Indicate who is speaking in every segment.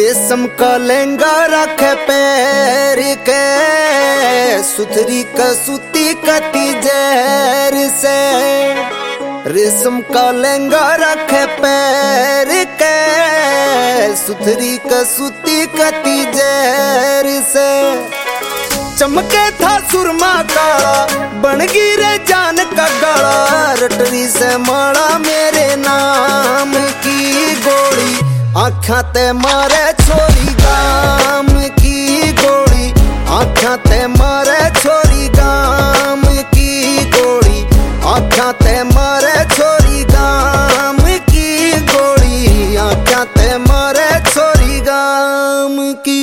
Speaker 1: रेशम का लहंगा रखे पैर के, सुथरी कसूती कती जहर से। रेशम का लहंगा रखे पैर के, सुथरी कसूती कती जहर से। चमके था सुरमा काला, बन गिरे जान का गला। रटरी से मारा मेरे नाम की गोली, आँखा ते मारे छोरी गाम की गोली। आँखा ते मारे छोरी गाम की गोली, आँखा ते मारे छोरी गाम की गोली। आँखा ते मारे छोरी गाम की।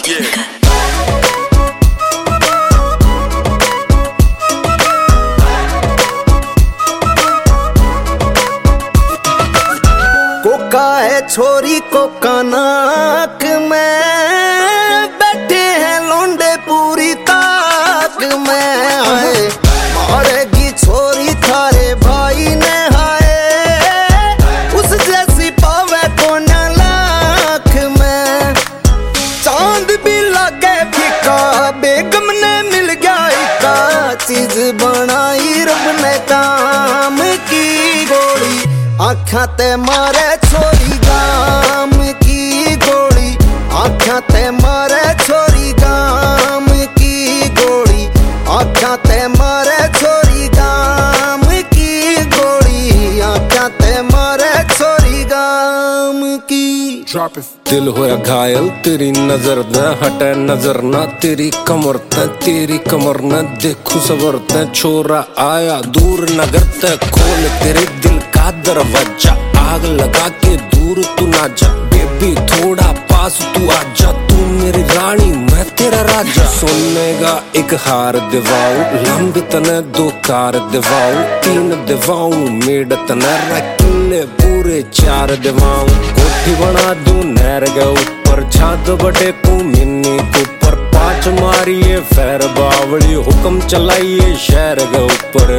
Speaker 1: कोका है छोरी को कनाक में, बैठे हैं लोंडे पूरी ताक में। आए मारेगी छोरी थारे भाई ने हाय, उस जैसी पावे को न लाख में। चांद भी लगे फीका, बेगम ने मिल गया इका। चीज बनाई रब ने काम की गोली, आँखा ते मारे छोरी गाम की गोली। आँखा ते मारे छोरी गाम की गोली, आँखा ते मारे छोरी गाम की गोली। आँखा ते मारे छोरी गाम की।
Speaker 2: दिल होया घायल तेरी नजर न हटे नजर न, तेरी कमर ते तेरी कमर न देखू सबर ते। छोरा आया दूर नगर ते, खोल तेरे दिल का दरवाजा। आग लगा के दूर तू ना जा, बेबी थोड़ा पास तू आजा। तू मेरी रानी मैं तेरा राजा। सोने का एक हार दिवाऊं, लंबी तने 2 कार दिवाऊं। 3 दिवाऊं मेड तने रखले पूरे 4 दिवाऊं। कोठी बना दूं नहर के ऊपर, छात बटे को मिन्नी ऊपर। 5 मारिए फैर बावड़ी, हुक्म चलाइए शहर के ऊपर।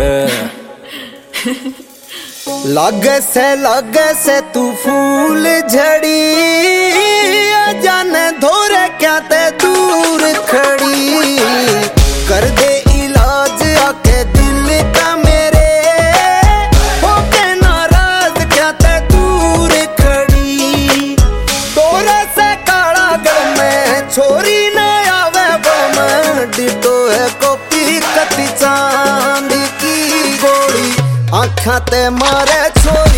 Speaker 1: लागे से तू फूल झड़ी, जाने धोरे क्या ते दूर खड़ी। कर दे इलाज आके दिल का मेरे, होके नाराज क्या ते दूर खड़ी। तोरे से काला गम में छोरी न आवे बम, डिटो है कॉपी कती चांद की गोली। आँखा ते मारे छोरी